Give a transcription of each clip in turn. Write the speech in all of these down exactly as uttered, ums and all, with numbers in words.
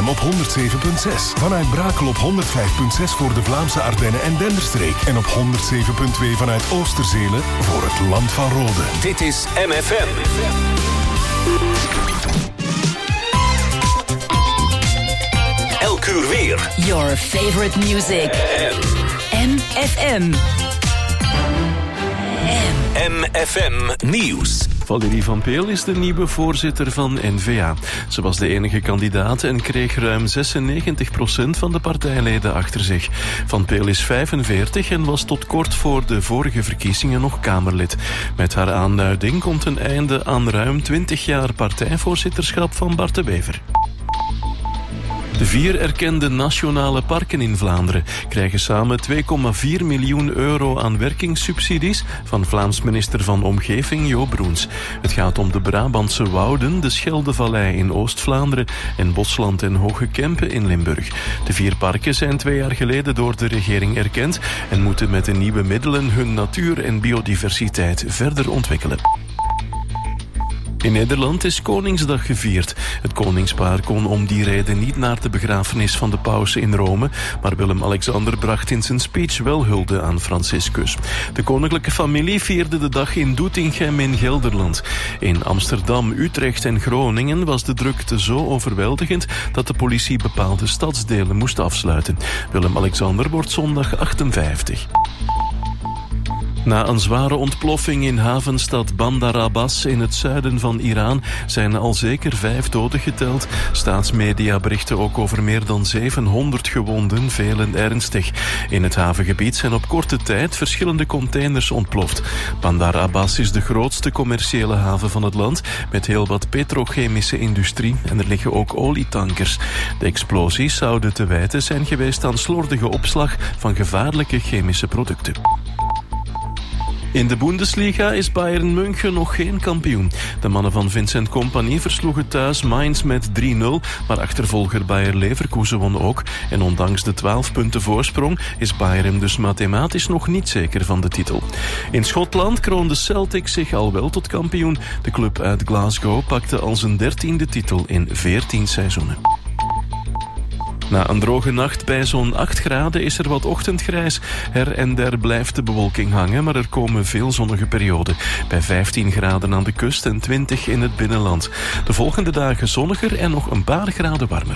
M op honderd zeven komma zes. Vanuit Brakel op honderd vijf komma zes voor de Vlaamse Ardennen en Denderstreek. En op honderd zeven komma twee vanuit Oosterzelen voor het Land van Rode. Dit is M F M. Elk uur weer. Your favorite music. M F M. M F M Nieuws. Valérie Van Peel is de nieuwe voorzitter van N V A. Ze was de enige kandidaat en kreeg ruim zesennegentig procent van de partijleden achter zich. Van Peel is vijfenveertig en was tot kort voor de vorige verkiezingen nog Kamerlid. Met haar aanduiding komt een einde aan ruim twintig jaar partijvoorzitterschap van Bart de Wever. De vier erkende nationale parken in Vlaanderen krijgen samen twee komma vier miljoen euro aan werkingssubsidies van Vlaams minister van Omgeving Jo Broens. Het gaat om de Brabantse Wouden, de Scheldevallei in Oost-Vlaanderen en Bosland en Hoge Kempen in Limburg. De vier parken zijn twee jaar geleden door de regering erkend en moeten met de nieuwe middelen hun natuur en biodiversiteit verder ontwikkelen. In Nederland is Koningsdag gevierd. Het koningspaar kon om die reden niet naar de begrafenis van de paus in Rome, maar Willem-Alexander bracht in zijn speech wel hulde aan Franciscus. De koninklijke familie vierde de dag in Doetinchem in Gelderland. In Amsterdam, Utrecht en Groningen was de drukte zo overweldigend dat de politie bepaalde stadsdelen moest afsluiten. Willem-Alexander wordt zondag achtenvijftig. Na een zware ontploffing in havenstad Bandar Abbas in het zuiden van Iran zijn al zeker vijf doden geteld. Staatsmedia berichten ook over meer dan zevenhonderd gewonden, velen ernstig. In het havengebied zijn op korte tijd verschillende containers ontploft. Bandar Abbas is de grootste commerciële haven van het land met heel wat petrochemische industrie en er liggen ook olietankers. De explosies zouden te wijten zijn geweest aan slordige opslag van gevaarlijke chemische producten. In de Bundesliga is Bayern München nog geen kampioen. De mannen van Vincent Kompany versloegen thuis Mainz met drie nul, maar achtervolger Bayer Leverkusen won ook. En ondanks de twaalf punten voorsprong is Bayern dus mathematisch nog niet zeker van de titel. In Schotland kroonde Celtic zich al wel tot kampioen. De club uit Glasgow pakte al zijn dertiende titel in veertien seizoenen. Na een droge nacht bij zo'n acht graden is er wat ochtendgrijs. Her en der blijft de bewolking hangen, maar er komen veel zonnige perioden. Bij vijftien graden aan de kust en twintig in het binnenland. De volgende dagen zonniger en nog een paar graden warmer.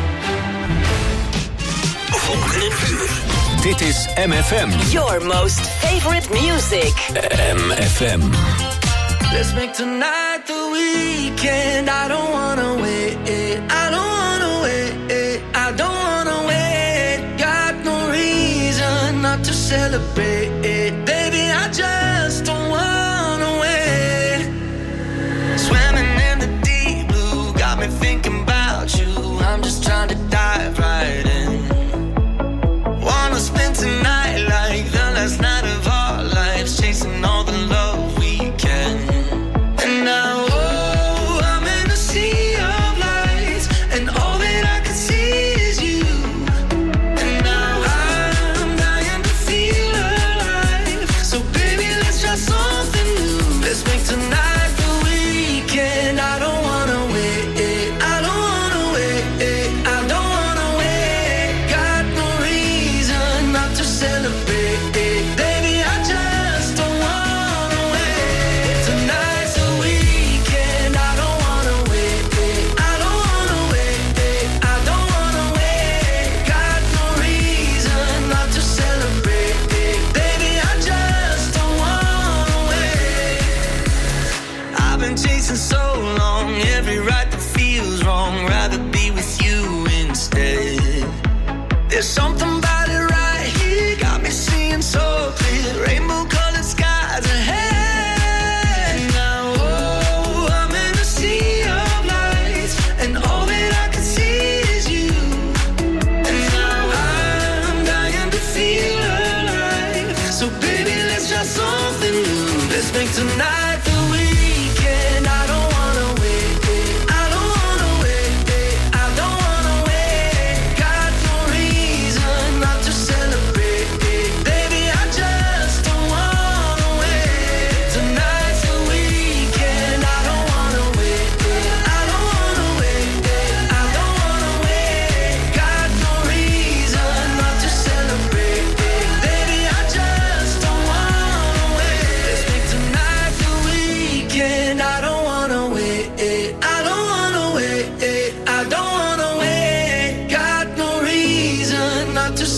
Volgende uur. Dit is M F M. Your most favorite music. M F M. Let's make tonight the weekend. I don't wanna wait. I don't wanna wait. I don't wanna wait. Got no reason not to celebrate. Baby, I just don't wanna wait. Swimming in the deep blue got me thinking about you. I'm just trying to dive right in. Wanna spend tonight like the last night of our lives, chasing all the love we can. And now, oh, I'm in a sea of lights, and all that I can see is you. And now I'm dying to feel alive. So baby, let's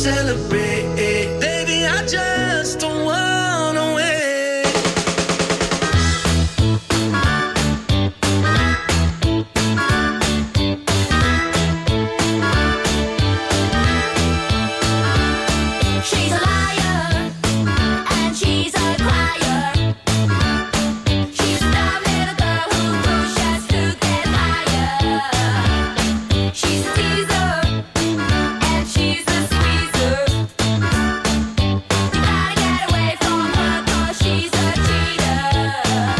celebrate. Baby, I just don't wanna wait. She's a liar and she's a crier. She's a dumb little girl who pushes to get higher. She's a teaser and she's a squeezer. You gotta get away from her 'cause she's a cheater.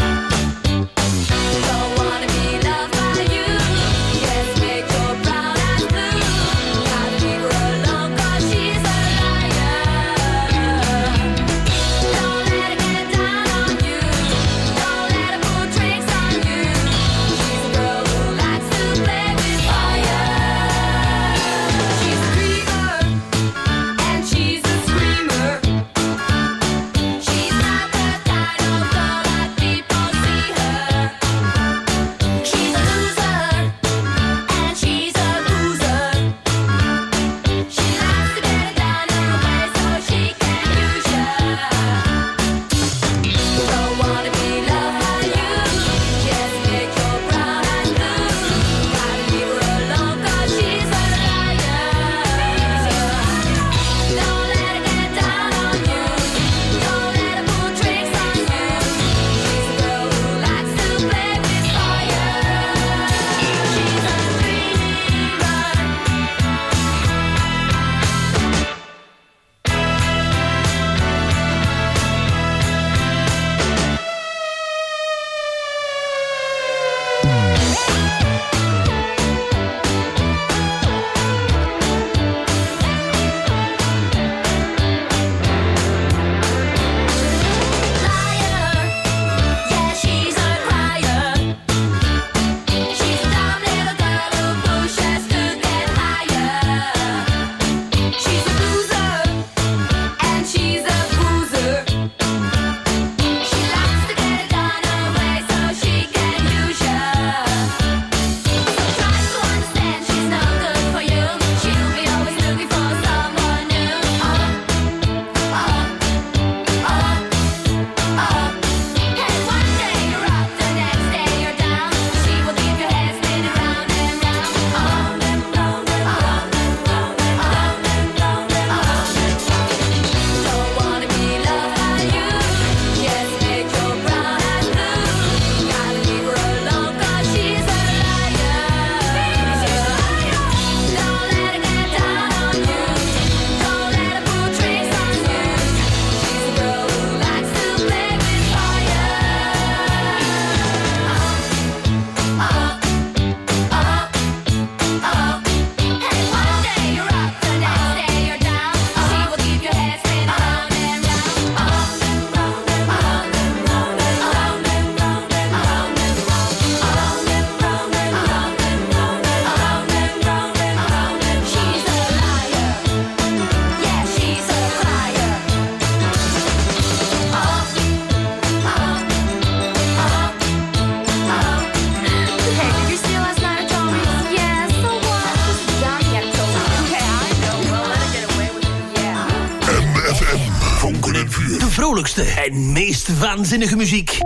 Don't wanna be loved by you. Yes, make your brown eyes blue. Gotta leave her alone 'cause she's a liar. Don't let her get down on you. Don't let her put tricks on you. She's a girl who likes to play with fire. She's a dreamer and she's a screamer. She's not the kind of girl that people see her. She's a loser and she's a boozer. She likes to get it done her way so she can use ya. Don't wanna be loved by you. Just make your brown eyes blue. Gotta leave her alone 'cause she's a liar. Don't let her get down on you. Don't let her pull tricks on you. She's a girl who likes to play with fire. She's a dreamer. Liar, yeah, she's a crier. She's a dumb little girl who pushes to get higher. She's a loser and she's a boozer. She likes to get it done her way so she can use ya. So try to understand she's no good for you. She'll be always looking for someone new. Oh, oh, oh, oh. And one day you're up, the next day you're down. She will leave your head spinning round and round. On and round and round and round and round and round and round and round. Don't wanna be loved by you. Just make your brown eyes blue. Gotta leave her alone 'cause she's a liar. Don't let her get down on you. Don't let her pull tricks on you. She's a girl who likes to play with fire. Oh, oh, oh, oh. And one day you're up, the next day you're down. She will keep your head spinning round and round. On and round and round and round and round and round and round and round. On and round and round and round and round and round and round and she's a liar. Yeah, she's a crier. Oh, oh, oh, oh. Hey, did you see last night at Tommy's? Yeah, so what? Johnny had told me. Okay, I know. Well, let her get away with it. Yeah. M F M. Vonken en vuur. De vrolijkste en meest waanzinnige muziek.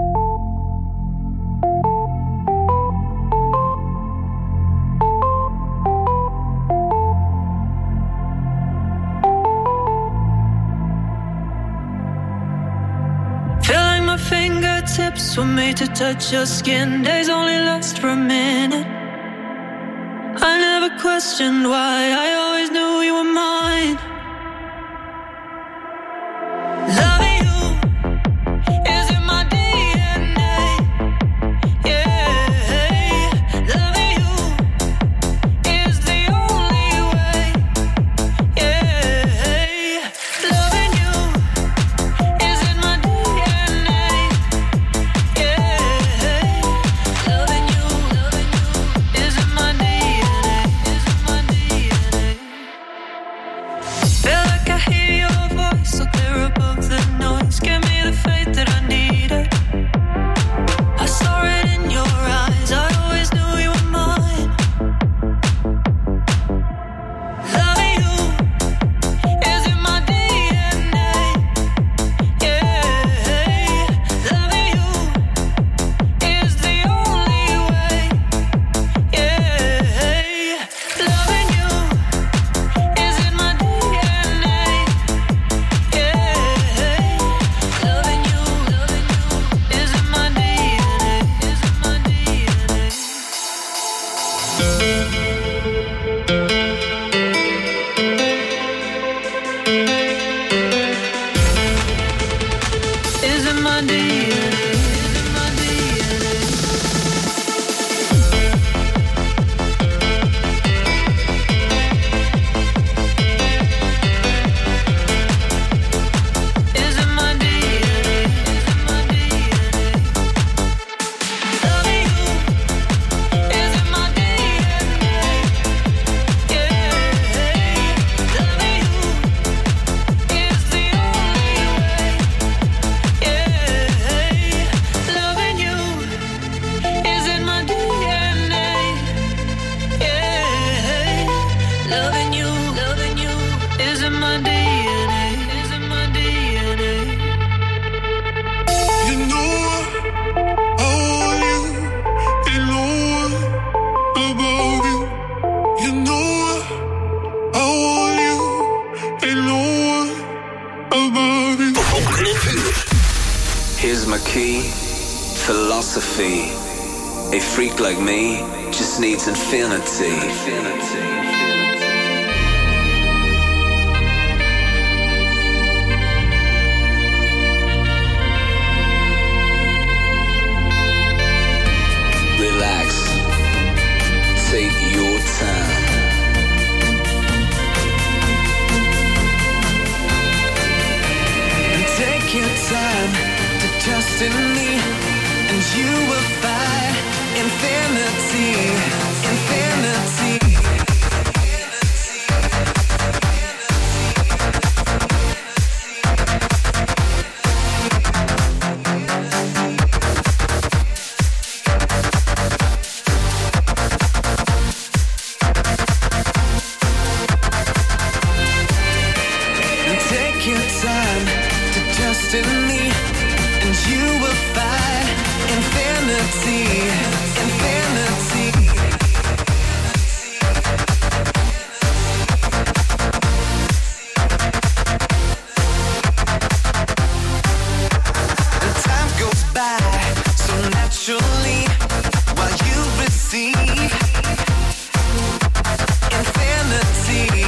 Feel like my fingertips were made to touch your skin. Days only last for a minute. I never questioned why. I always knew you were mine. Loving you is in my D N A. Yeah, loving you is the only way. Yeah, loving you is in my D N A. Yeah, loving you, loving you is in my D N A. Is in my D N A. Ain't no one above you. Here's my key, philosophy. A freak like me just needs infinity. Relax, take your time. And take your time to trust in me, and you will find infinity, infinity. And take your time to trust in me, and you will find infinity, infinity. And time goes by so naturally while you receive infinity.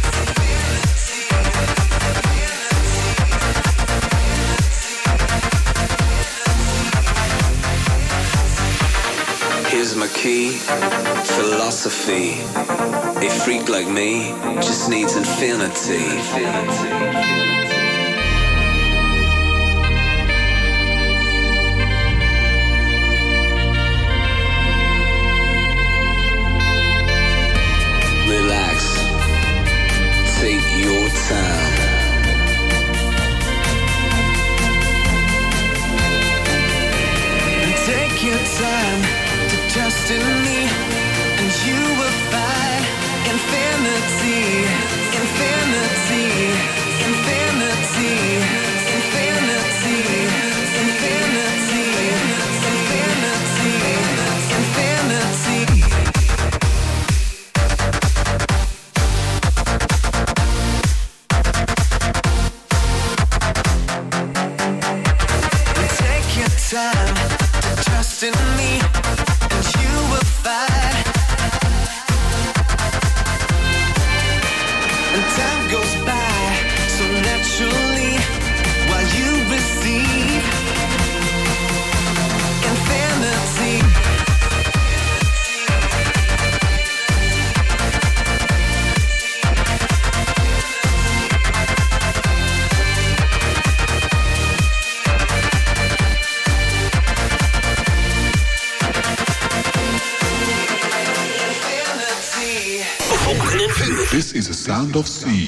Here's my key, philosophy. A freak like me just needs infinity. Relax, take your time. And take your time to trust in me, and you will find infinity, infinity, infinity, infinity, infinity, infinity, infinity. And take your time to trust in me, and you will find. And time goes by so naturally while you receive infinity. This is the sound of sea.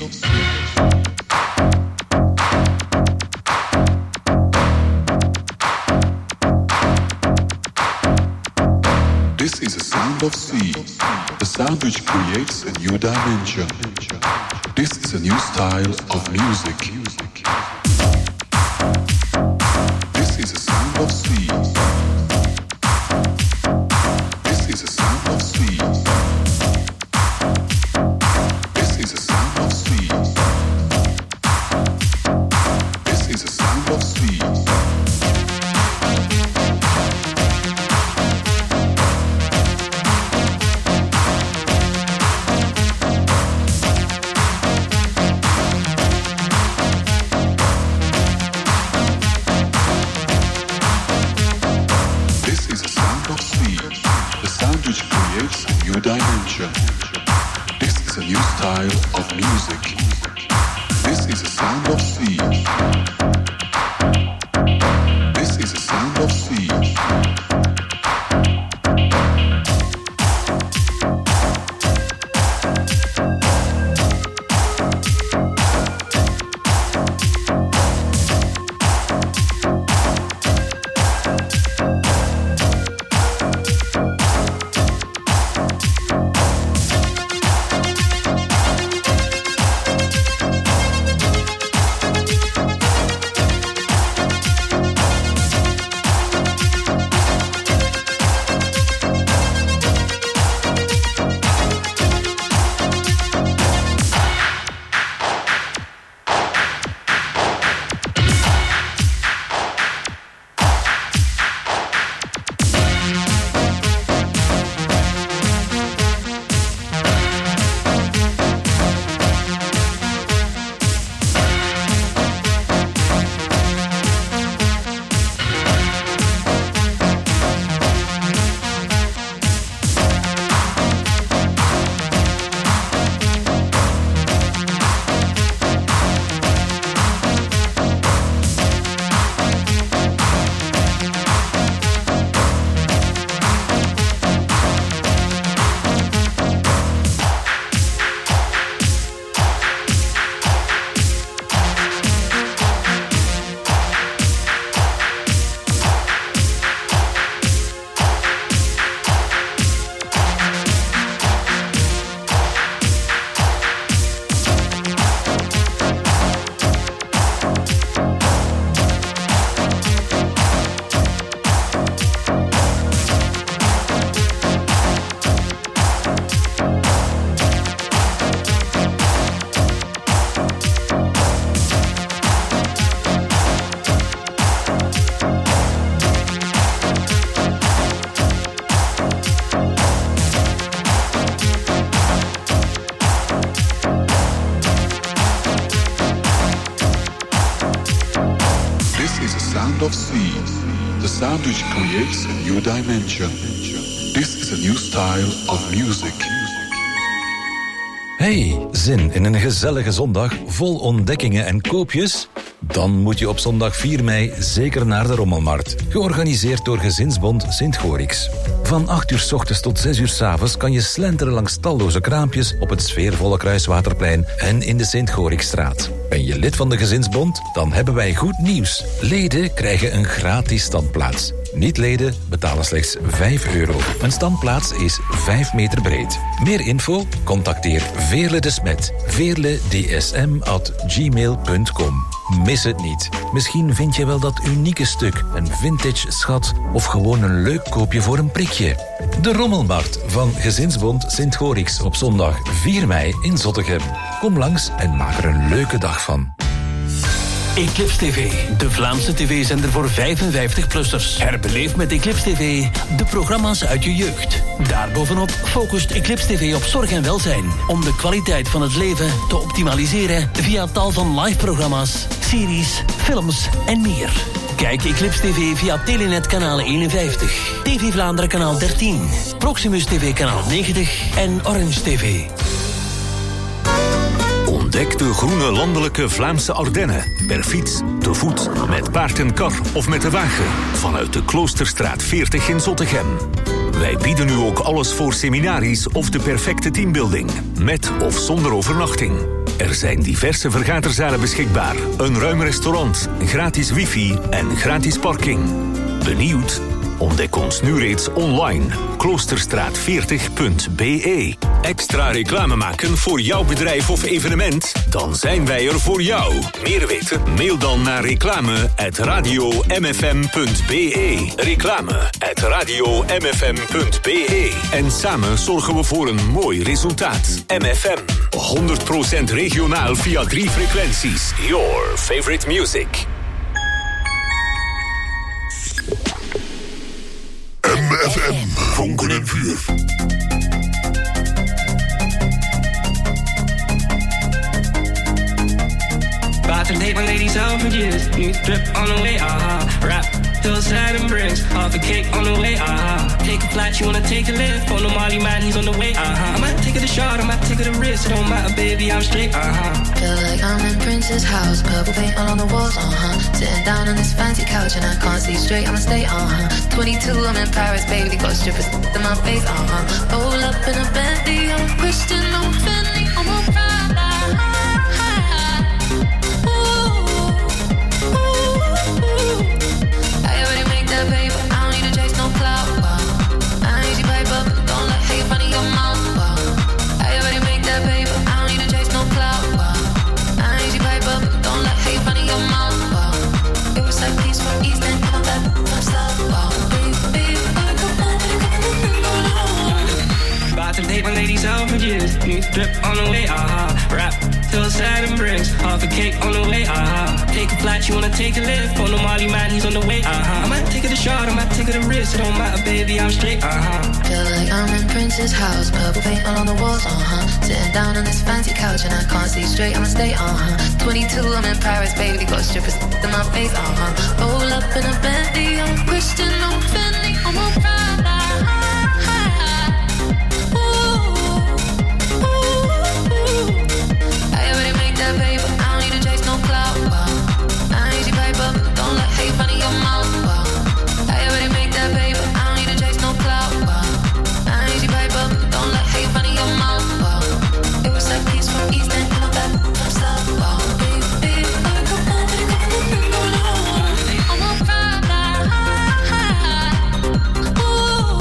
This is the sound of sea, the sound which creates a new dimension. This is a new style of music. This is the sound of sea. This is the sound of sea. This is the sound of sea. This is the sound of sea. Dimension. This is a new style of music. This is the sound of sea. This is the sound of sea. sound of sea, the sound which creates a new dimension. This is a new style of music. Hey, zin in een gezellige zondag vol ontdekkingen en koopjes? Dan moet je op zondag vier mei zeker naar de Rommelmarkt. Georganiseerd door Gezinsbond Sint-Gorix. Van acht uur 's ochtends tot zes uur 's avonds kan je slenteren langs talloze kraampjes op het sfeervolle Kruiswaterplein en in de Sint-Gorixstraat. Ben je lid van de Gezinsbond? Dan hebben wij goed nieuws. Leden krijgen een gratis standplaats. Niet-leden betalen slechts vijf euro. Een standplaats is vijf meter breed. Meer info? Contacteer Veerle de Smet. veerle d s m at gmail punt com. Mis het niet. Misschien vind je wel dat unieke stuk, een vintage schat of gewoon een leuk koopje voor een prikje. De Rommelmarkt van Gezinsbond Sint-Gorix op zondag vier mei in Zottegem. Kom langs en maak er een leuke dag van. Eclipse T V, de Vlaamse tv-zender voor vijfenvijftig-plussers. Herbeleef met Eclipse T V de programma's uit je jeugd. Daarbovenop focust Eclipse T V op zorg en welzijn, om de kwaliteit van het leven te optimaliseren via tal van live-programma's, series, films en meer. Kijk Eclipse T V via Telenet kanaal eenenvijftig, T V Vlaanderen kanaal dertien, Proximus T V kanaal negentig en Orange T V. Ontdek de groene landelijke Vlaamse Ardennen. Per fiets, te voet, met paard en kar of met de wagen. Vanuit de Kloosterstraat veertig in Zottegem. Wij bieden nu ook alles voor seminaries of de perfecte teambuilding. Met of zonder overnachting. Er zijn diverse vergaderzalen beschikbaar. Een ruim restaurant, gratis wifi en gratis parking. Benieuwd? Ontdek ons nu reeds online. kloosterstraat veertig punt b e. Extra reclame maken voor jouw bedrijf of evenement? Dan zijn wij er voor jou. Meer weten? Mail dan naar reclame at radio m f m punt b e. Reclame at radio m f m punt b e. En samen zorgen we voor een mooi resultaat. M F M. honderd procent regionaal via drie frequenties. Your favorite music. M F M, vonken en vuur. About to date my ladies out for years. New drip on the way, aha. Uh-huh. Rap till sad and bricks. Half a cake on the way, aha. Uh-huh. Take a flight, you wanna take a lift. On the Molly man, he's on the way, aha. Uh-huh. I might take it a shot, I might take it a risk. It don't matter, baby, I'm straight, aha. Uh-huh. Feel like I'm in Prince's house. Purple paint all on the walls, uh-huh. Sitting down on this fancy couch and I can't see straight, I'ma stay, uh-huh. twenty-two, I'm in Paris, baby. Got strippers in my face, uh-huh. Roll up in a Bentley, I'm Christian, I'm Fendi, I'm a Prada. Paper, I don't need to chase no clout, wow. I ain't easy paper, don't let hate run in your mouth, wow. I already make that paper, I don't need to chase no clout, wow. I ain't easy paper, don't let hate run in your mouth, wow. It was like peace from East End, I'm that, I'm stuck, wow. Baby, baby, come on, come on. About to date my ladies out for years. New drip on the way, aha. Uh-huh. Rap till sad and bricks. Half a cake on the way, aha. Uh-huh. Take a flight, you wanna take a lift. On the Molly man, he's on the way, aha. Uh-huh. I might take it a shot, I might take it a risk. It don't matter, baby, I'm straight, aha. Uh-huh. Feel like I'm in Prince's house. Purple paint all on the walls, uh-huh. Sitting down on this fancy couch and I can't see straight, I'ma stay, uh-huh. twenty-two, I'm in Paris, baby. Got strippers in my face, uh-huh. Roll up in a Bentley, I'm Christian, I'm Fendi, I'm a Prada. Paper, I don't need to chase no clout, wow. I ain't easy paper, don't let hate run in your mouth, wow. I already make that paper, I don't need to chase no clout, wow. I ain't easy paper, don't let hate run in your mouth, wow. It was like peace from East End, I'm that, I'm stuck, wow. Baby, baby, come on, baby, come on, I'm a Prada. Ooh.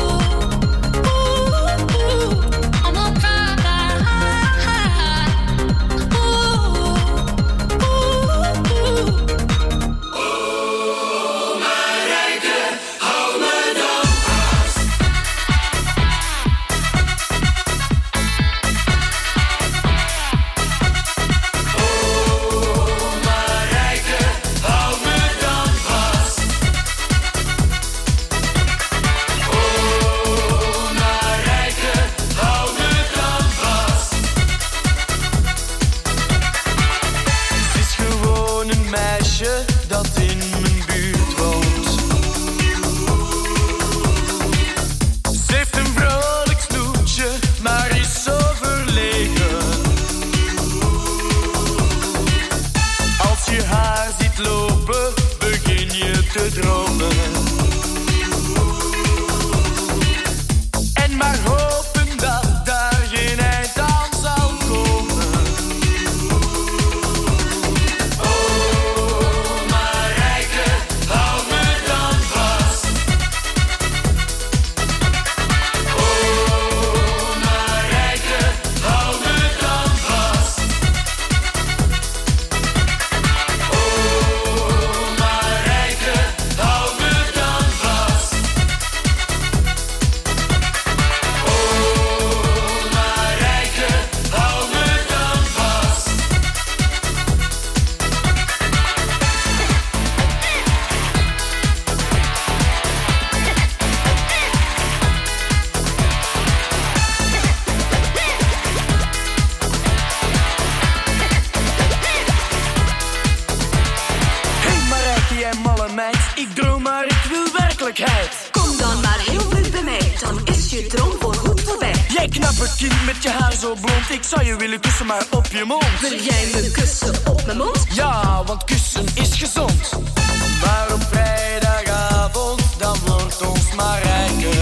Hey knappe kind met je haar zo blond, ik zou je willen kussen maar op je mond. Wil jij me kussen op mijn mond? Ja, want kussen is gezond. Maar op vrijdagavond, dan wordt ons maar rijker.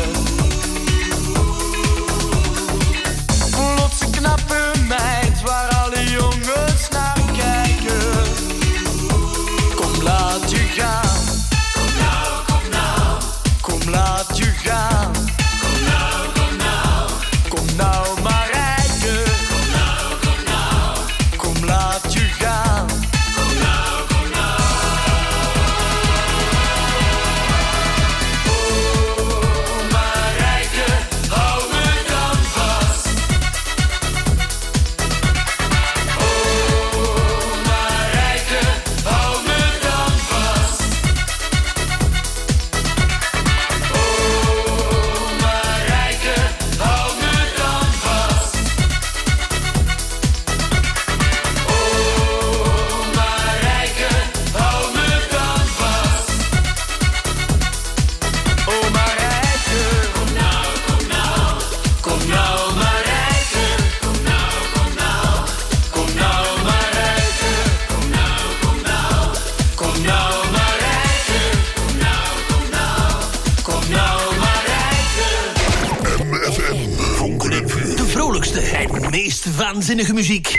Plots een knappe meid, waar alle jongens naar kijken. Kom laat je gaan. Kom nou, kom nou. Kom laat je gaan. Kom nou, kom nou. Kom nou maar rijken. Kom nou, kom nou. Kom laat je gaan. Kom nou, kom nou. Oh, maar rijken, hou me dan vast. Oh, maar rijken, hou me dan vast. Oh, maar rijken, hou me dan vast. Oh, maar rijken, hou me dan vast. Oh, maar rijken, kom nou, kom nou. Kom nou, maar rijken. Kom nou, kom nou. Kom nou, maar rijken. Kom nou, kom nou. Kom nou, maar rijken. Kom nou, kom nou. Kom nou, maar rijken. M F M, vonken en vuur. De vrolijkste en meest waanzinnige muziek.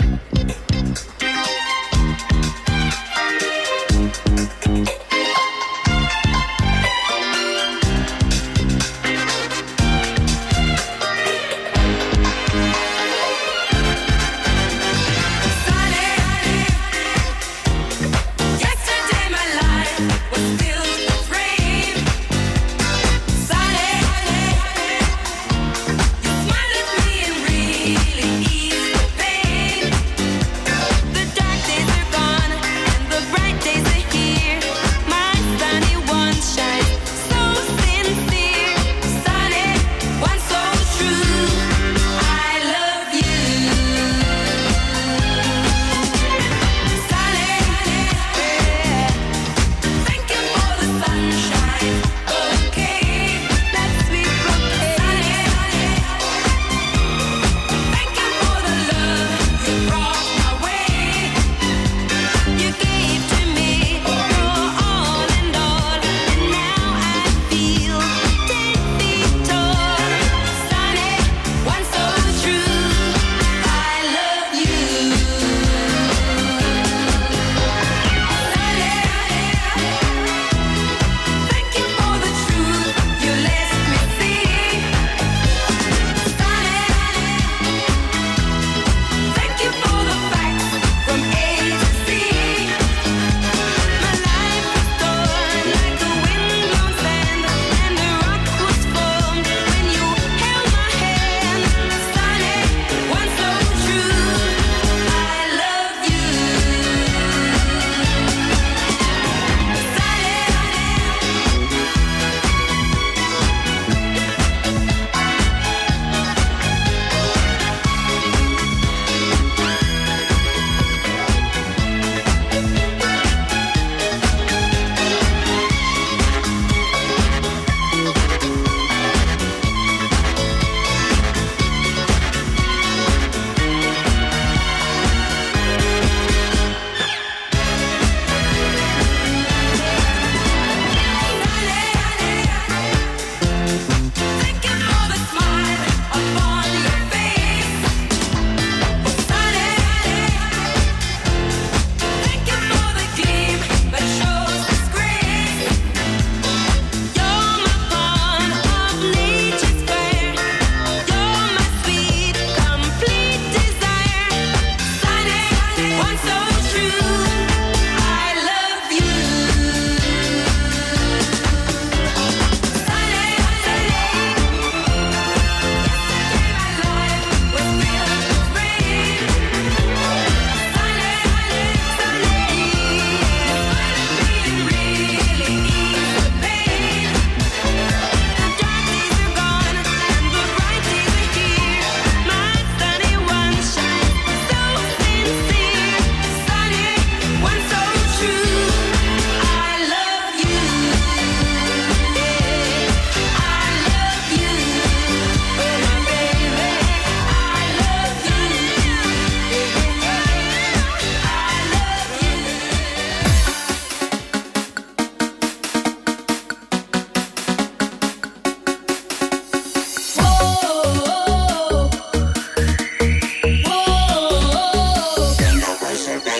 Yesterday my life was filled with rain. Sunny, you smiled at me and really eased the pain.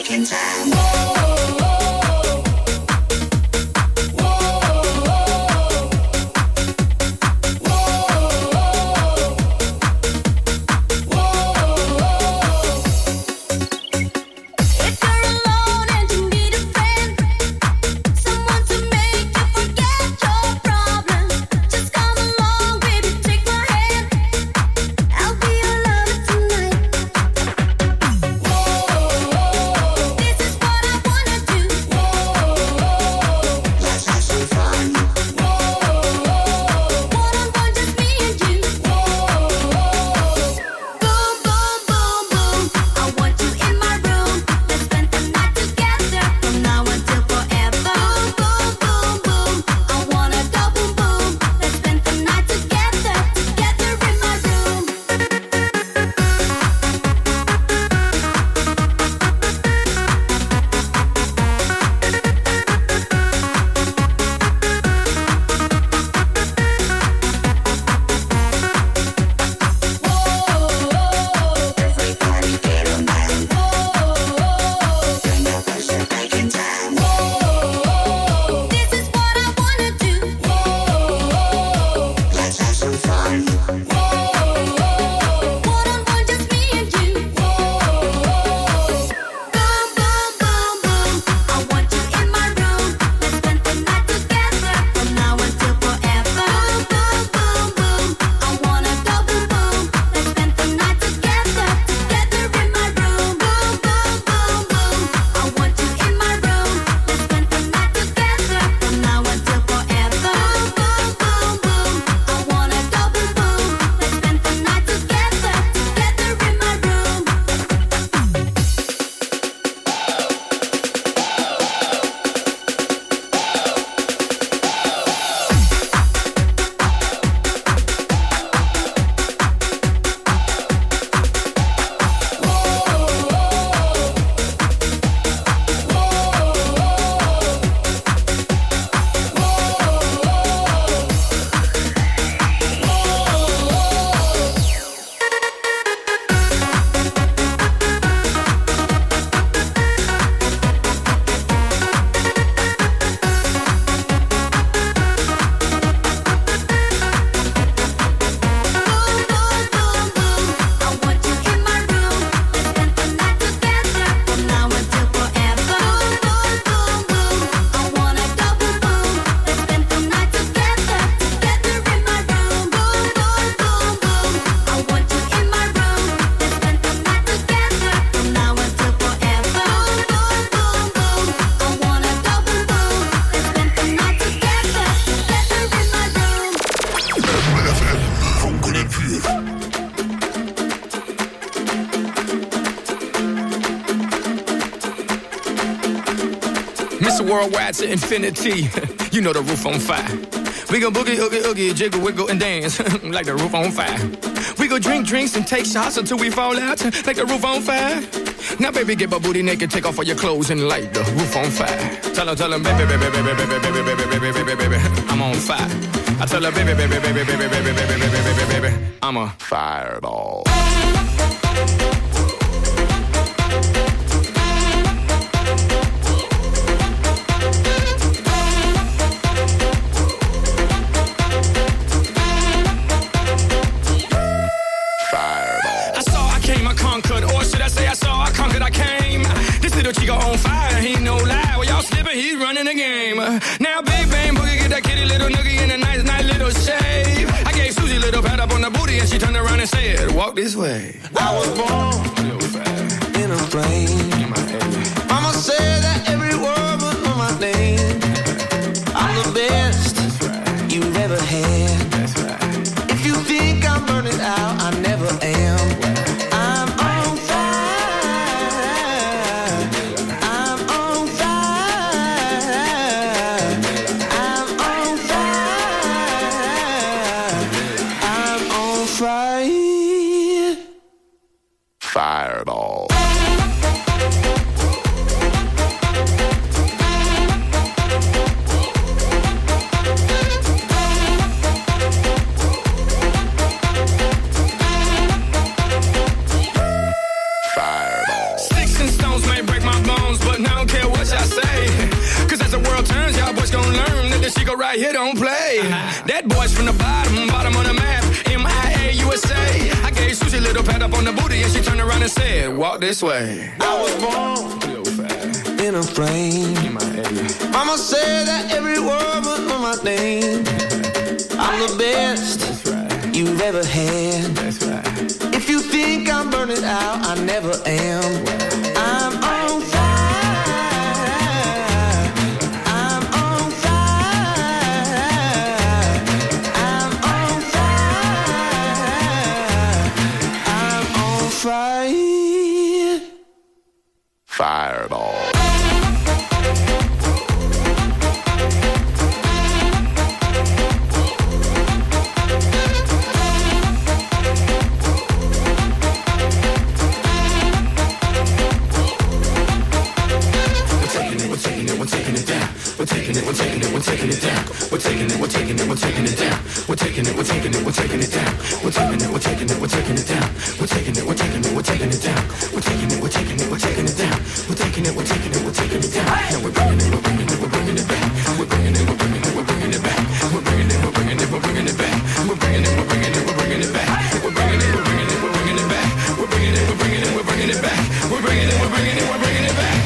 making time. Whoa. Mister Worldwide to infinity. You know the roof on fire. We go boogie, oogie, oogie, jiggle, wiggle, and dance like the roof on fire. We go drink drinks and take shots until we fall out like the roof on fire. Now, baby, get my booty naked, take off all your clothes and light the roof on fire. Tell her, tell her, baby, baby, baby, baby, baby, baby, baby, baby, baby, baby, I'm on fire. I tell her, baby, baby, baby, baby, baby, baby, baby, baby, baby, baby, I'm a fireball. Chico on fire, he ain't no lie. Well, y'all slipping, he's running the game. Now, big bang boogie, get that kitty little noogie in a nice, nice little shave. I gave Susie a little pat up on the booty, and she turned around and said, "Walk this way." I was born in a plane. Mama said that every word was on my name. I'm the best right. you've ever had. That's right. If you think I'm burning out, I never am. I'm on fire. Fireball. Fireball. Sticks and stones may break my bones. nigga right here don't play. That boy's from the bottom, bottom of the map. M I A U S A. I gave Susie a little pat up on the booty and she turned around and said, walk this way. I was born in a flame. Mama said that every word was on my name. I'm the best you've ever had. If you think I'm burning out, I never am. I'm on fire. I'm on fire. I'm on fire. I'm on fire. Fireball. We're taking it, we're taking it, we're taking it down. We're taking it, we're taking it, we're taking it down. We're taking it, we're taking it, we're taking it down. We're taking it, we're taking it, we're taking it down. We're taking it, we're taking it, we're taking it down. We're taking it, we're taking it, we're taking it down. We're taking it, we're taking it, we're taking it down. Now we're bringing it, we're bringing it, we're bringing it back. We're bringing it, we're bringing it, we're bringing it back. We're bringing it, we're bringing it, we're bringing it back. We're bringing it, we're bringing it, we're bringing it back. We're bringing it, we're bringing it, we're bringing it back. We're bringing it, we're bringing it, we're bringing it back. We're bringing it, we're bringing it, we're bringing it back.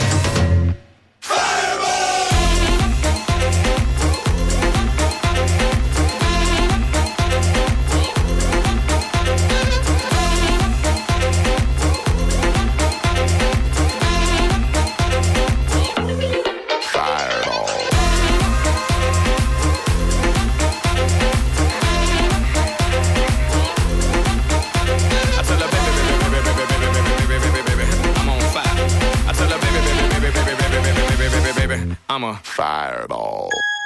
I'm a fireball.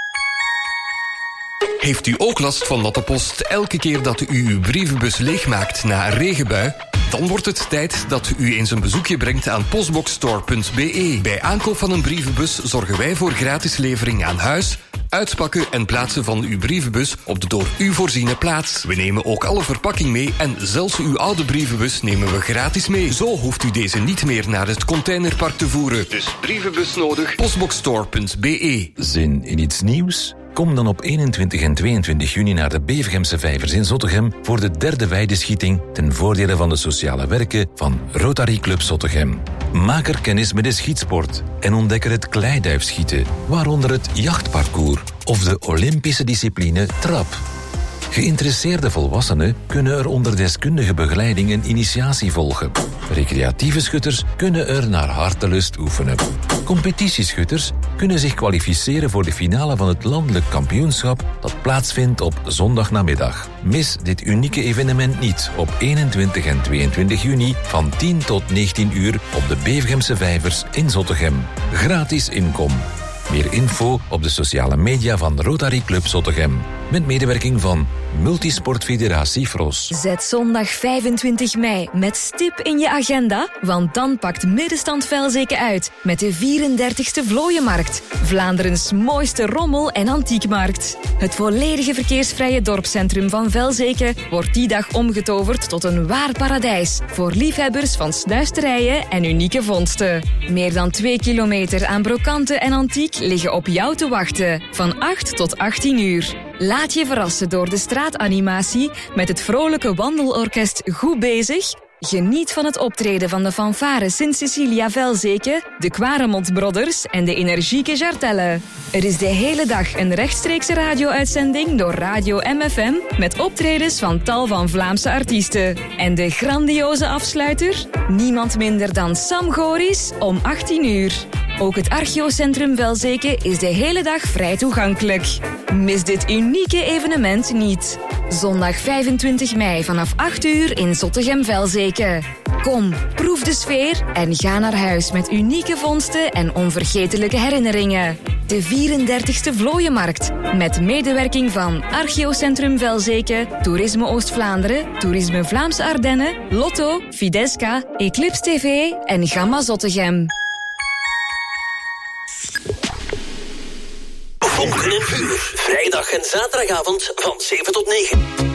Heeft u ook last van natte post elke keer dat u uw brievenbus leegmaakt na een regenbui? Dan wordt het tijd dat u eens een bezoekje brengt aan postboxstore punt b e. Bij aankoop van een brievenbus zorgen wij voor gratis levering aan huis, uitpakken en plaatsen van uw brievenbus op de door u voorziene plaats. We nemen ook alle verpakking mee en zelfs uw oude brievenbus nemen we gratis mee. Zo hoeft u deze niet meer naar het containerpark te voeren. Dus brievenbus nodig, postboxstore punt b e. Zin in iets nieuws? Kom dan op eenentwintig en tweeëntwintig juni naar de Bevergemse Vijvers in Zottegem voor de derde weideschieting ten voordele van de sociale werken van Rotary Club Zottegem. Maak er kennis met de schietsport en ontdek er het kleiduifschieten, waaronder het jachtparcours of de Olympische discipline trap. Geïnteresseerde volwassenen kunnen er onder deskundige begeleiding een initiatie volgen. Recreatieve schutters kunnen er naar hartelust oefenen. Competitieschutters kunnen zich kwalificeren voor de finale van het landelijk kampioenschap dat plaatsvindt op zondagnamiddag. Mis dit unieke evenement niet op eenentwintig en tweeëntwintig juni van tien tot negentien uur op de Bevergemse Vijvers in Zottegem. Gratis inkom. Meer info op de sociale media van Rotary Club Zottegem. Met medewerking van Multisportfederatie Fros. Zet zondag vijfentwintig mei met stip in je agenda, want dan pakt Middenstand Velzeke uit met de vierendertigste Vlooienmarkt. Vlaanderens mooiste rommel- en antiekmarkt. Het volledige verkeersvrije dorpscentrum van Velzeke wordt die dag omgetoverd tot een waar paradijs voor liefhebbers van snuisterijen en unieke vondsten. Meer dan twee kilometer aan brokanten en antiek liggen op jou te wachten, van acht tot achttien uur. Laat je verrassen door de straatanimatie met het vrolijke wandelorkest Goed Bezig. Geniet van het optreden van de fanfare Sint-Cecilia Velzeke, de Quaremont Brothers en de energieke Jartelle. Er is de hele dag een rechtstreekse radio-uitzending door Radio M F M met optredens van tal van Vlaamse artiesten. En de grandioze afsluiter? Niemand minder dan Sam Goris om achttien uur. Ook het Archeocentrum Velzeke is de hele dag vrij toegankelijk. Mis dit unieke evenement niet. Zondag vijfentwintig mei vanaf acht uur in Zottegem-Velzeke. Kom, proef de sfeer en ga naar huis met unieke vondsten en onvergetelijke herinneringen. De vierendertigste Vlooienmarkt, met medewerking van Archeocentrum Velzeke, Toerisme Oost-Vlaanderen, Toerisme Vlaamse Ardennen, Lotto, Fidesca, Eclipse T V en Gamma Zottegem. Vonken en Vuur. Vrijdag en zaterdagavond van zeven tot negen.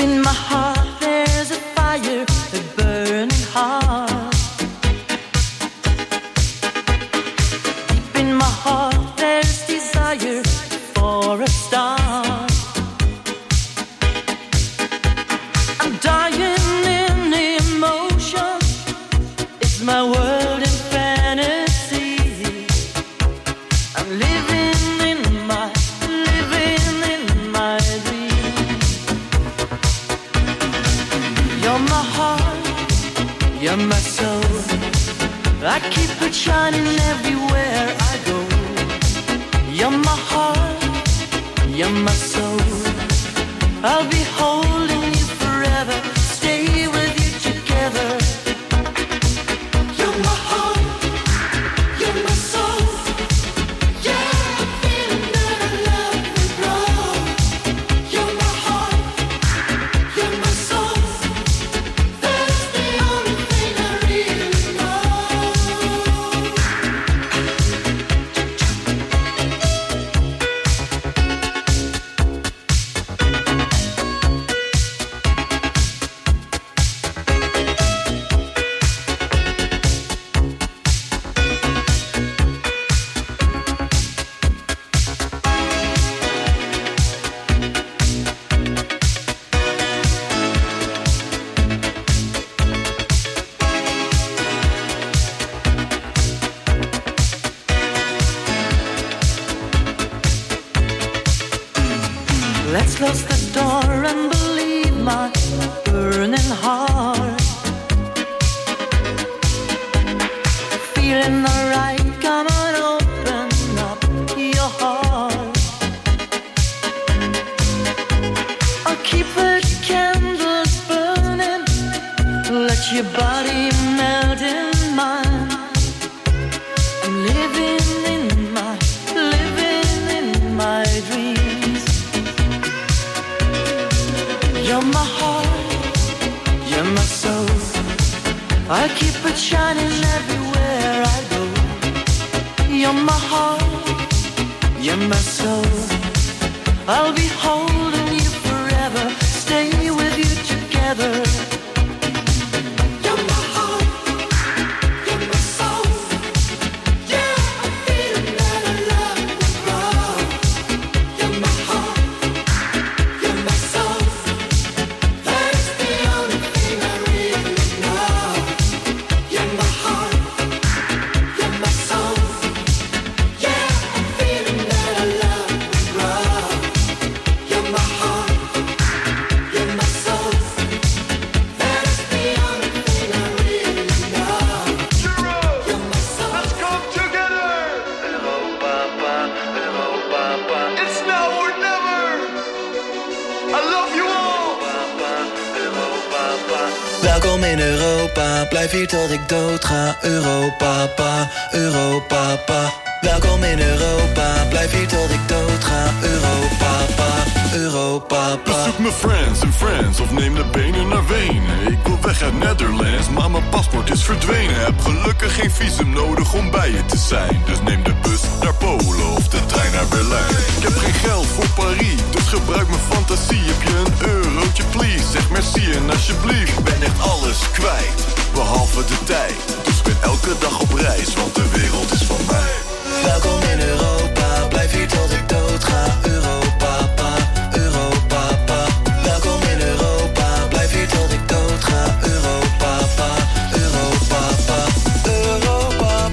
in my heart there's a fire, a burning heart. Deep in my heart there's desire for a star. I'm dying in emotion, it's my world in fantasy. I'm living in my, living in my dream. You're my heart, you're my soul. I keep it shining everywhere I go. You're my heart, you're my soul. I'll be holding you forever, stay with you together. You're my heart, you're my soul. Yeah, I'm feeling that I love will grow. You're my heart, you're my soul. That's the only thing I really know. Let's close the door and believe my burning heart. Feeling alright, come on, open up your heart. I'll keep the candles burning, let your body melt in mine. I'm living in my, living in my dreams. You're my heart, you're my soul. I keep it shining everywhere I go. You're my heart, you're my soul. I'll be holding you forever, stay with you together. You're my heart, you're my soul. Yeah, I'm feeling that I love will grow. You're my heart, you're my soul. That's the only thing I really know. You're my heart, you're my soul. Yeah, I'm feeling that I love will grow. You're my heart, you're my soul. That's the only thing I really know. You're my soul. Let's come together. Europa, Europa. It's now or never. I love you all. Welkom in Europa, blijf hier tot ik dood ga. Europa, Europa. Welkom in Europa, blijf hier tot ik dood ga. Europa, Europa. Bezoek mijn friends en friends of neem de benen naar Wenen. Ik wil weg uit Netherlands, maar mijn paspoort is verdwenen. Heb gelukkig geen visum nodig om bij je te zijn. Dus neem de bus naar Polen of de trein naar Berlijn. Ik heb geen geld voor Paris, dus gebruik mijn fantasie. Heb je een eurotje please, zeg merci en alsjeblieft. Ik ben echt alles kwijt, behalve de tijd. Dus ik ben elke dag op reis, want de wereld is van mij. Welkom in Europa, blijf hier tot ik dood ga. Europa, Europa. Welkom in Europa, blijf hier tot ik dood ga. Europa, Europa. Europa,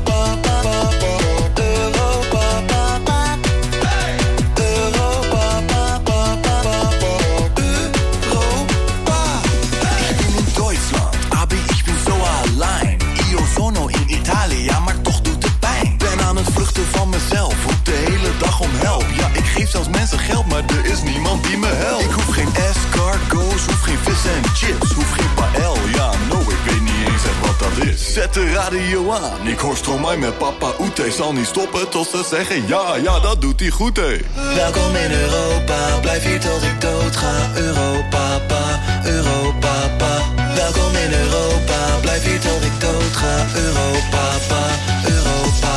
Ich bin in Deutschland, aber ich bin so allein. Io sono in Italia, maar toch doet het pijn. Ben aan het vluchten van mezelf, roep de hele dag om help. Ja, ik geef zelfs mensen geld, maar er is niemand die me helpt. Ik hoef geen escargots, hoef geen vis en chips, hoef geen paella. No, ik weet niet eens echt wat dat is. Zet de radio aan, ik hoor Stromae met Papa Oete. Zal niet stoppen tot ze zeggen ja, ja, dat doet hij goed, hé. Welkom in Europa, blijf hier tot ik dood ga. Europa, Europa. Welkom in Europa, blijf hier tot ik dood ga. Europa, Europa.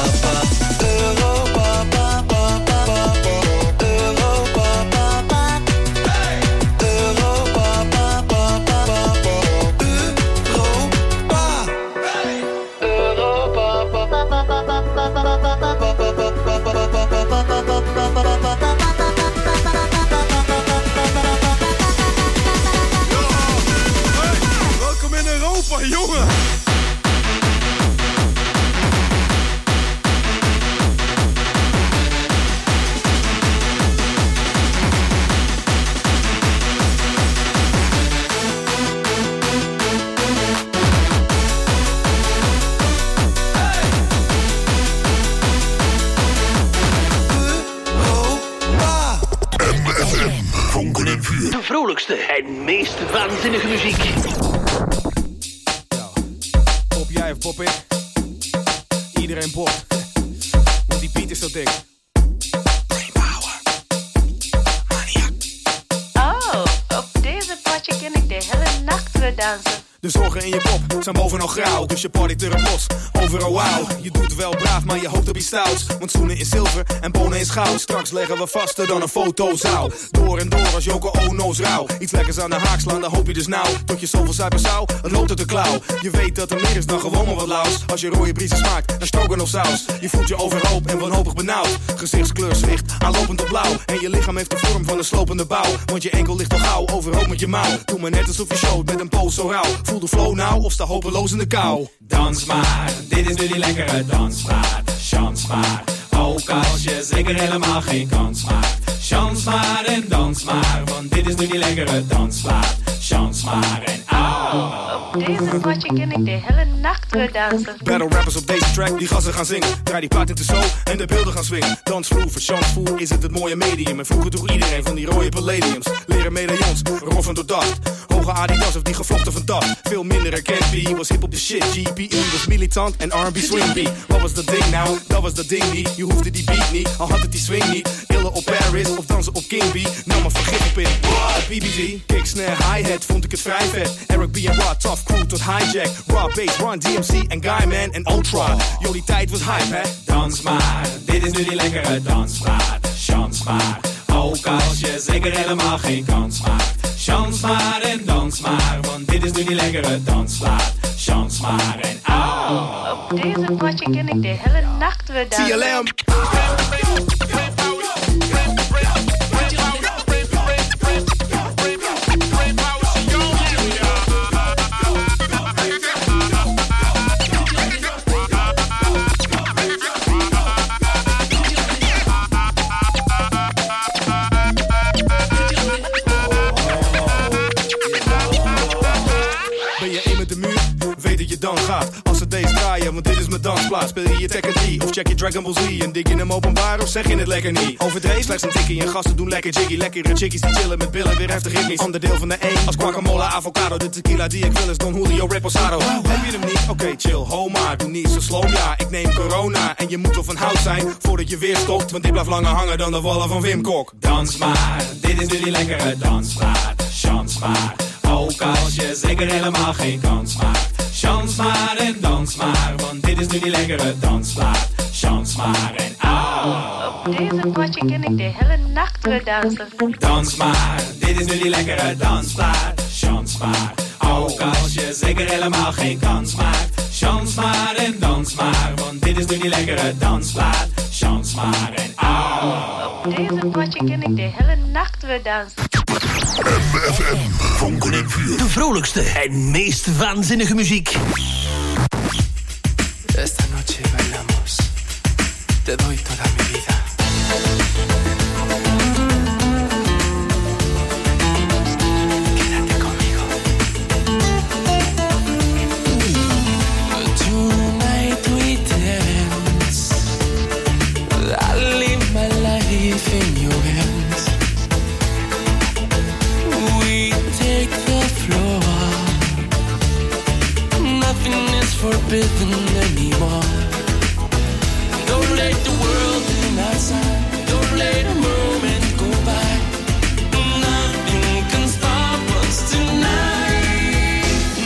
Europa, vrolijkste en meest waanzinnige muziek. Pop jij of pop ik? Iedereen popt. Want die beat is zo dik. Oh, op deze potje ken ik de hele nacht weer dansen. De zorgen in je kop zijn bovenal grauw, dus je partyt er los, overal wauw. Je doet wel braaf, maar je hoopt op iets stouts. Want zoenen is zilver en bonen is goud. Straks leggen we vaster dan een fotozaal. Door en door als Yoko Ono's rauw. Iets lekkers aan de haak slaan, dan hoop je dus nou. Tot je zoveel zuiper zou, het loopt uit de klauw. Je weet dat er meer is dan gewoon maar wat laus. Als je rode briezen smaakt, dan stroken of saus. Je voelt je overhoop en wanhopig benauwd. Gezichtskleur zwicht, aanlopend op blauw. En je lichaam heeft de vorm van een slopende bouw. Want je enkel ligt al gauw, overhoop met je mouw. Doe maar net alsof je showt met een pose zo rauw. Voel de flow nou of sta hopeloos in de kou. Dans maar, dit is nu die lekkere dansmaat. Chans maar, ook als je zeker helemaal geen kans maakt. Chans maar en dans maar, want dit is nu die lekkere dansplaat. Chans maar en au. Op deze potje ken ik de hele nacht weer dansen. Battle rappers op deze track, die gassen gaan zingen. Draai die plaat in de show en de beelden gaan swingen. Dansvloer, voor chansvoer is het het mooie medium. En vroeger droeg iedereen van die rode palladiums. Leren medaillons, roffen door dacht. Hoge Adidas of die gevlochten van dat. Veel minder herkend, B was hip op de shit. G P E was militant en R and B swing beat. Wat was dat ding nou? Dat was dat ding niet. Je hoefde die beat niet, al had het die swing niet. Illen op Paris of dansen op King B. Nou maar vergif op in B B G. Kick, snare, hi-hat, vond ik het vrij vet. Eric B en Rod, tough crew tot hijack. Raw bass, Run D M C en Guyman en Ultra. Yo, die tijd was hype, hè? Dans maar, dit is nu die lekkere dansplaat. Chans maar, ook als je zeker helemaal geen kans maakt. Chans maar en dans maar, want dit is nu die lekkere dansplaat. Chans maar en au. Op deze potje ken ik de hele nacht weer dansen. T L M. Dan gaat, als ze deze draaien, want dit is mijn dansplaats. Speel je je Tekken drie of check je Dragon Ball Z. En dik je hem openbaar of zeg je het lekker niet? Overdreven slechts een tikkie en gasten doen lekker jiggy. Lekkere chickies die chillen met billen, weer heftig ritmisch. Ander deel van de één, als guacamole, avocado. De tequila die ik wil is Don Julio Reposado. Wow, heb je hem niet? Oké, okay, chill, ho maar, doe niet zo slow, ja. Ik neem corona en je moet wel van hout zijn voordat je weer stopt. Want dit blijft langer hangen dan de wallen van Wim Kok. Dans maar, dit is nu die lekkere dansplaat. Chans maar, ook als je zeker helemaal geen kans maakt. Chans maar en dans maar, want dit is nu die lekkere dansplaat. Chans maar en au. Op deze potje ken ik de hele nacht weer dansen. Dans maar, dit is nu die lekkere dansplaat. Chans maar, ook als je zeker helemaal geen kans maakt. Chans maar en dans maar, want dit is nu die lekkere dansplaat. Chans maar en au. Op deze potje ken ik de hele nacht weer dansen. M F M, vonken en vuur. De vrolijkste en meest waanzinnige muziek. Esta noche bailamos. Te doy toda mi vida. Quédate conmigo. Tonight we dance. I live my life in your hands. We take the floor. Nothing is forbidden anymore. Don't let the world in outside. Don't let a moment go by. Nothing can stop us tonight.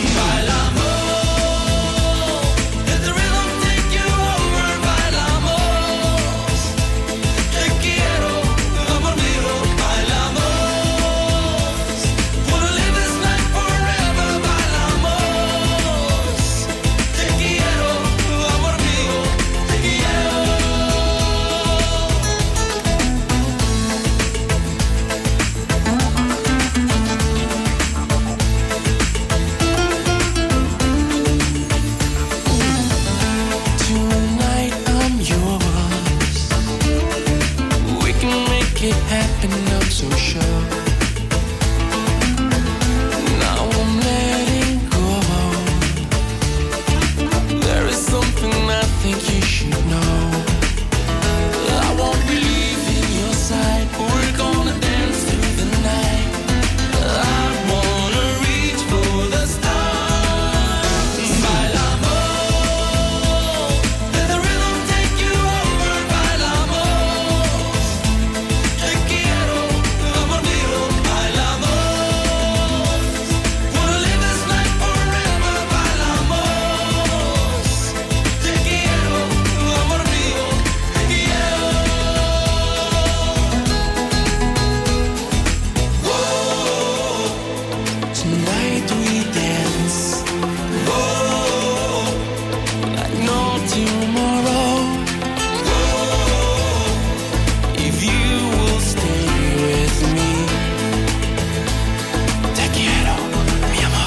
Bailamos. Let the rhythm take you over. Bailamos. Te quiero, amor mío. Bailamos. Wanna live this life forever. Bailamos. Te quiero. tonight we dance. Oh, like no tomorrow. Oh, if you will stay with me. Te quiero, mi amor.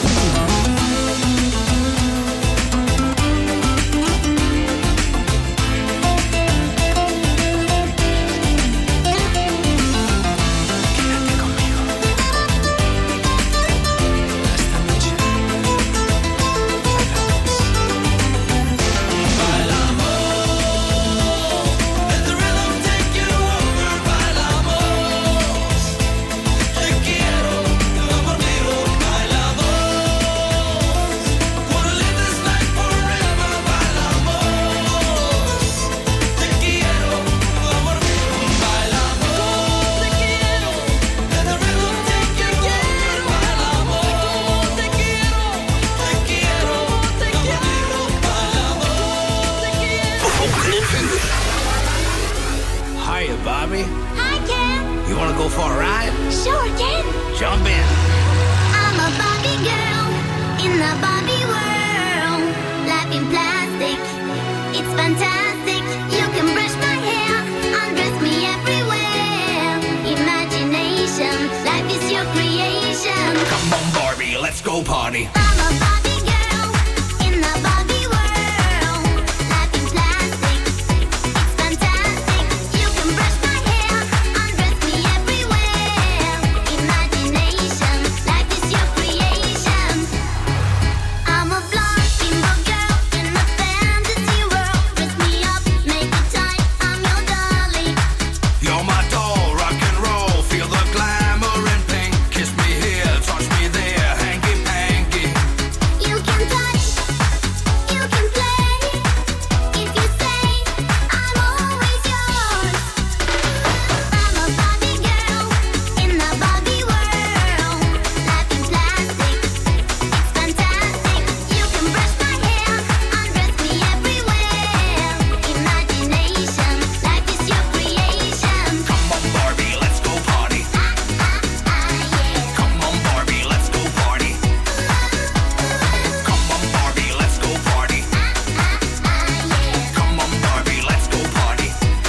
Hiya, Bobby. Hi, Ken. You want to go for a ride? Sure, Ken. Jump in. I'm a Barbie girl in the Barbie world. Life in plastic, it's fantastic. You can brush my hair, undress me everywhere. Imagination, life is your creation. Come on, Barbie, let's go party. I'm a Barbie girl in the Barbie world. Life in plastic, it's fantastic. You can brush my hair, undress me everywhere. Imagination, life is your creation. I'm a blonde bimbo girl in a fantasy world. Dress me up, make it tight, I'm your dolly. You're my doll, rock and roll. Feel the glamour and pink. Kiss me here, touch me there, hanky panky. You can touch, you can play. If you say, I'm always yours. I'm a Barbie girl in the Barbie world. Life in plastic, it's fantastic. You can brush my hair, undress me everywhere. Imagination, life is your creation. Come on, Barbie, let's go party. Come on, Barbie, let's go party. Come on, Barbie, let's go party. Come on, Barbie, let's go party.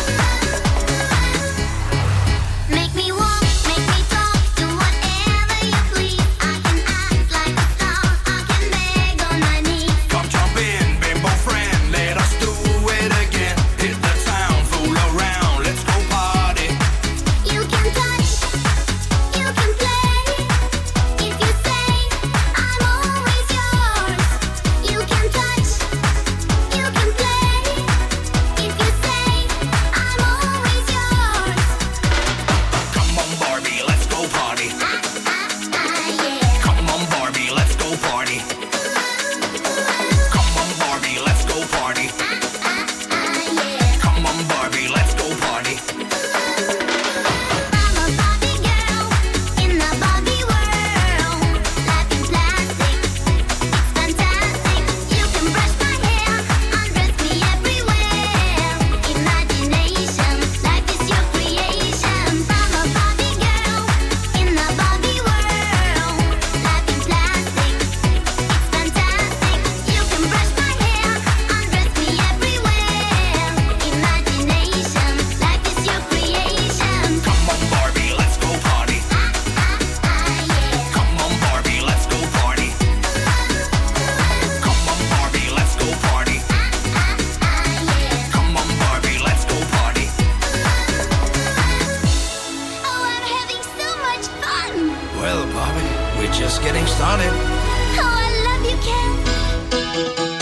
Make me walk, make me talk, do whatever you please. I can act like a star, I can beg on my knees. Come jump in, bimbo friend, let us do it again. Hit the town, fool around, let's go party. You can touch, you can play. If you say, I'm always yours. You can touch, you can play. If you say, I'm always yours. Come on, Barbie, let's go party. Come on, Barbie, let's go party. Come on, Barbie, let's go party. Come on, Barbie, let's go party. I'm a Barbie girl in the Barbie world. Life in plastic, it's fantastic. You can brush my hair, undress me everywhere. Imagination, life is your creation. I'm a Barbie girl in the Barbie world. Life in plastic, it's fantastic. You can brush my hair, undress me everywhere. Imagination, life is your creation. Come on, Barbie, let's go party. Come on, Barbie, let's go party. Come on, Barbie, let's go party. Come on, Barbie, let's go party. Oh, I'm having so much fun. Well, Barbie, we're just getting started. Oh, I love you, Ken.